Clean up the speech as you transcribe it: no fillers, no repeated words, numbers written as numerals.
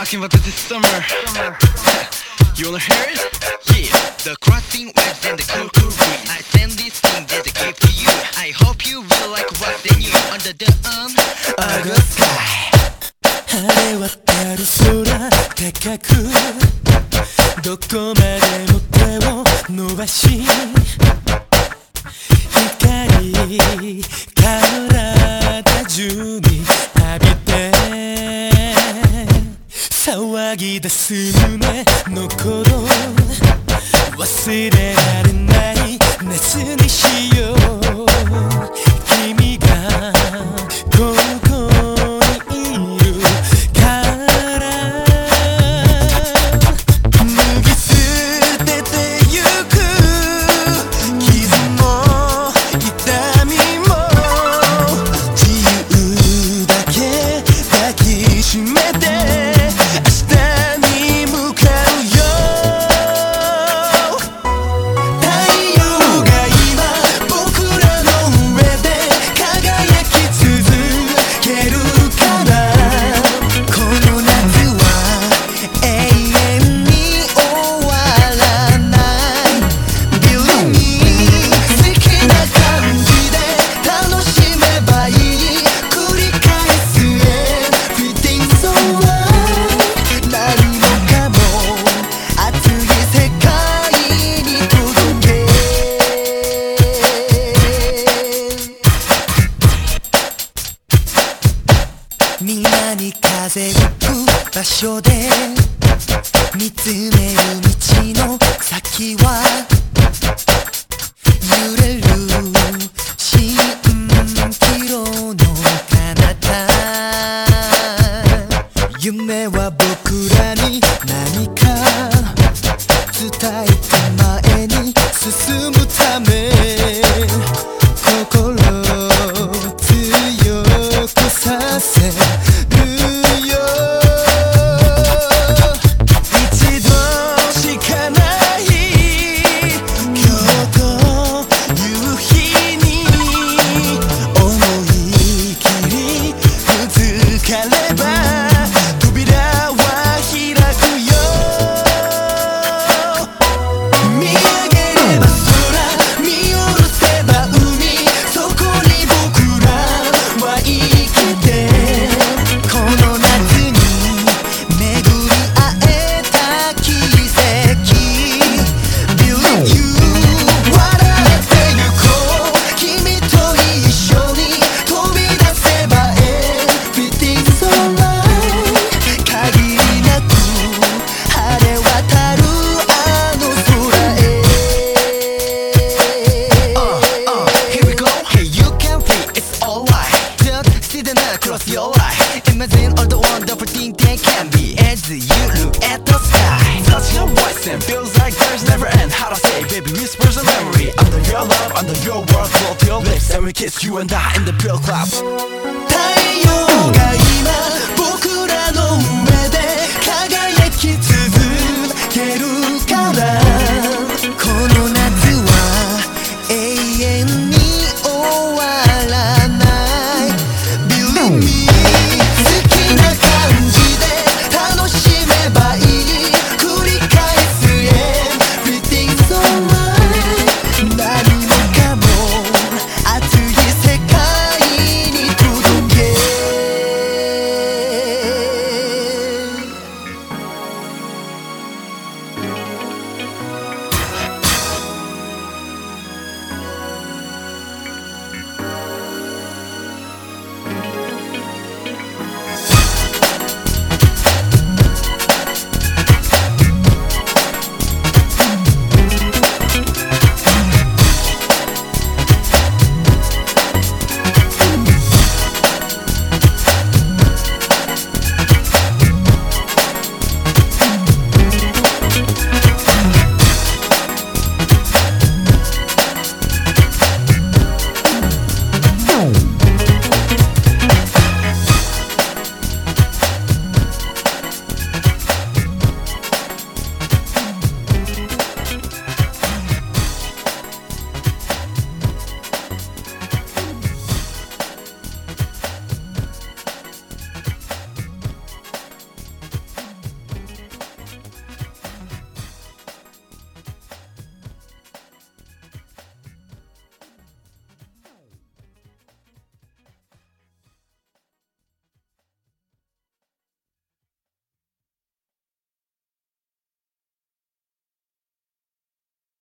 talking about this summer. You wanna hear it? Yeah. The crossing waves and the cool breeze. I send this thing as a gift to you. I hope you will like what's in you. Under the August sky. 晴れ渡る空高くどこまでも手を伸ばし光体中に浴びて騒ぎ出す胸の鼓動忘れられない夏にしよう君がここにいるから脱ぎ捨ててゆく傷も痛みも自由だけ抱きしめてみんなに風吹く場所で見つめる道の先は揺れる蜃気楼の彼方夢は僕らに何か伝えて前に進むため心強くさせImagine all the wonderful things they can be as you look at the sky. Touch your voice and feels like there's never end. How to say, baby, whispers of memory. Under your love, under your world, float your lips, and we kiss you and I in the pure clouds.